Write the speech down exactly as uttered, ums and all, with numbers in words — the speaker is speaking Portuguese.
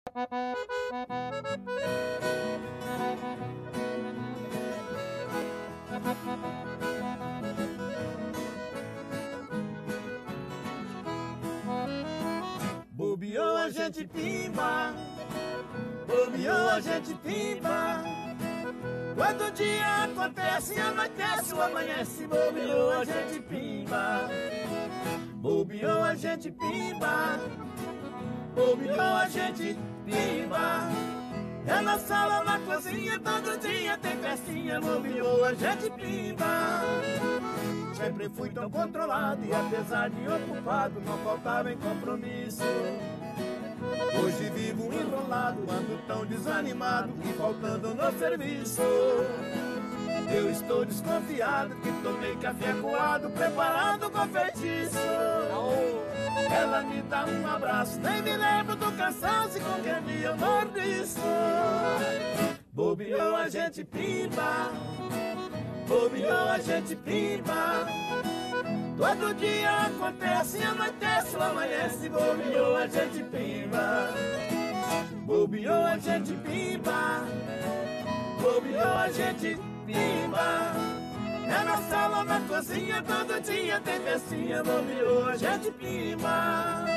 Bobeou a gente pimba, bobeou a gente pimba. Quando o dia acontece, anoitece ou amanhece, bobeou a gente pimba. Bobeou a gente pimba, bobeou a gente pimba. É na sala, na cozinha, todo dia tem festinha, bobeou a gente pimba. Sempre fui tão controlado e apesar de ocupado, não faltava em compromisso. Hoje vivo enrolado, ando tão desanimado e faltando no serviço. Eu estou desconfiado que tomei café coado, preparado com feitiço. Ela me dá um abraço, nem me lembro do cansaço e qualquer dia eu mordiço. Bobeou a gente pimba, bobeou a gente pimba. Todo dia acontece, anoitece ou amanhece, bobeou a gente pimba. Bobeou a gente pimba, bobeou a gente pimba. É na sala, na cozinha, todo dia tem festinha, bobeou a gente pimba.